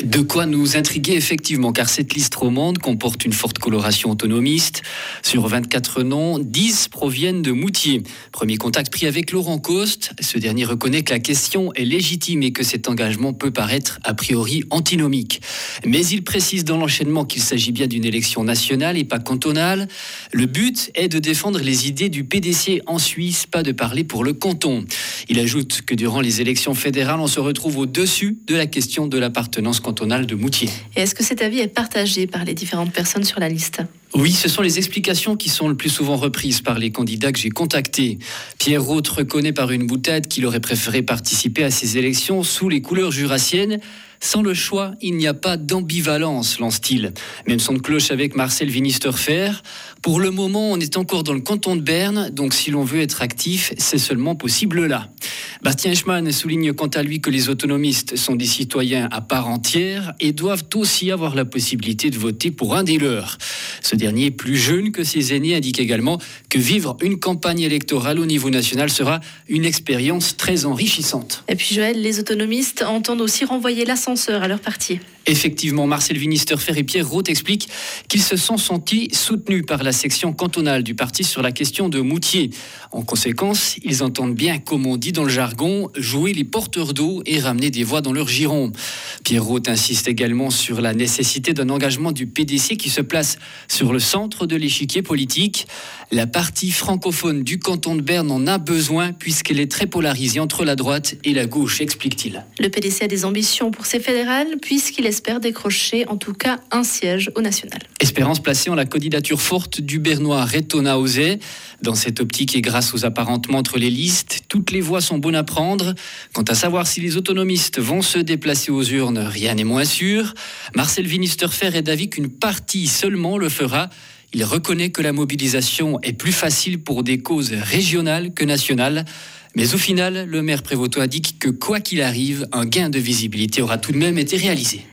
De quoi nous intriguer effectivement, car cette liste romande comporte une forte coloration autonomiste. Sur 24 noms, 10 proviennent de Moutier. Premier contact pris avec Laurent Coste. Ce dernier reconnaît que la question est légitime et que cet engagement peut paraître a priori antinomique. Mais il précise dans l'enchaînement qu'il s'agit bien d'une élection nationale et pas cantonale. Le but est de défendre les idées du PDC en Suisse, pas de parler pour le canton. Il ajoute que durant les élections fédérales, on se retrouve au-dessus de la question de l'appartenance cantonale de Moutier. Et est-ce que cet avis est partagé par les différentes personnes sur la liste ? Oui, ce sont les explications qui sont le plus souvent reprises par les candidats que j'ai contactés. Pierre Roth reconnaît par une boutade qu'il aurait préféré participer à ces élections sous les couleurs jurassiennes. Sans le choix, il n'y a pas d'ambivalence, lance-t-il. Même son de cloche avec Marcel Winisterfer. Pour le moment, on est encore dans le canton de Berne, donc si l'on veut être actif, c'est seulement possible là. Bastien Eichmann souligne quant à lui que les autonomistes sont des citoyens à part entière et doivent aussi avoir la possibilité de voter pour un des leurs. Ce dernier, plus jeune que ses aînés, indique également que vivre une campagne électorale au niveau national sera une expérience très enrichissante. Et puis Joël, les autonomistes entendent aussi renvoyer l'ascenseur à leur parti. Effectivement, Marcel Winisterfer et Pierre Roth expliquent qu'ils se sont sentis soutenus par la section cantonale du parti sur la question de Moutier. En conséquence, ils entendent bien, comme on dit dans le jargon, jouer les porteurs d'eau et ramener des voix dans leur giron. Pierre Roth insiste également sur la nécessité d'un engagement du PDC qui se place sur le centre de l'échiquier politique. La partie francophone du canton de Berne en a besoin puisqu'elle est très polarisée entre la droite et la gauche, explique-t-il. Le PDC a des ambitions pour ces fédérales puisqu'il espère décrocher en tout cas un siège au national. Espérance placée en la candidature forte du Bernois Retona Osé. Dans cette optique et grâce aux apparentements entre les listes, toutes les voix sont bonnes à prendre. Quant à savoir si les autonomistes vont se déplacer aux urnes, rien n'est moins sûr. Marcel Winisterfer est d'avis qu'une partie seulement le fera. Il reconnaît que la mobilisation est plus facile pour des causes régionales que nationales. Mais au final, le maire prévôtois indique que quoi qu'il arrive, un gain de visibilité aura tout de même été réalisé.